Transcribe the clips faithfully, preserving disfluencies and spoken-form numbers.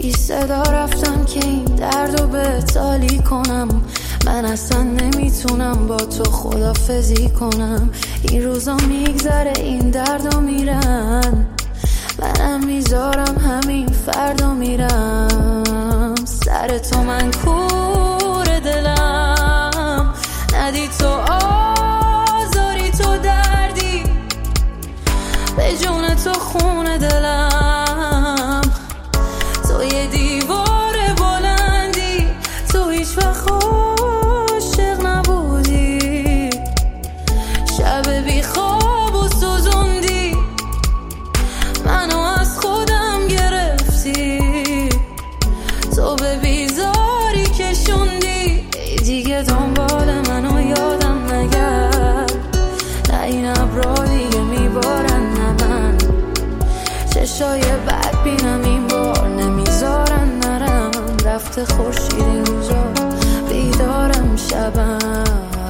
بی صدا رفتم که این درد رو بهتالی کنم. من اصلا نمیتونم با تو خدافزی کنم. این روزا میگذره این درد رو میرن، منم میذارم همین فردا میرم. سر تو من کور دلم، ندی تو آزاری تو دردی، به جون تو خون دلم. تو یه دیوار بلندی، تو هیچ وقت عاشق نبودی. شب بی خواب و سوزوندی، منو از خودم گرفتی. تو به بیزاری کشوندی، دیگه دنبال منو یادم نگرد. نه این ابرا دیگه میبارن نه من، چشای بد بینم این بار نمیذارن نرم. رفته خورشید این روزا بیدارم شبم.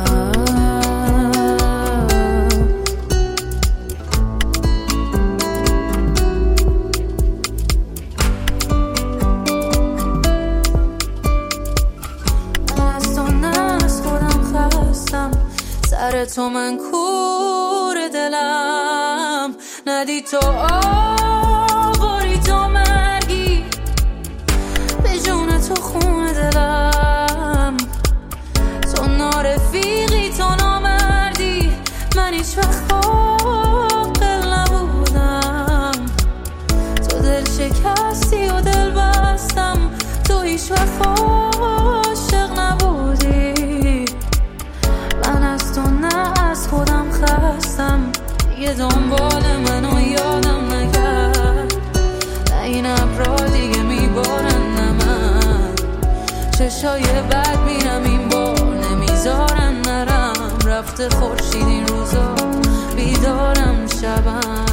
سر تو من کور دلم، ندی تو آواری تو مرگی، به جون تو خون دلم. تو نارفیقی تو نامردی، من هیچ وقت عاقل نبودم. تو دل شکستی و دل بستم، تو هیچ وقت عاشق نبودی. من از تو نه از خودم خستم، یه دنبال منو یادم نگرد. نه این ابرا دیگه میبارن نه من، چشای بد میرم این بار نمیذارن نرم. رفته خورشید این روزا بیدارم شبم.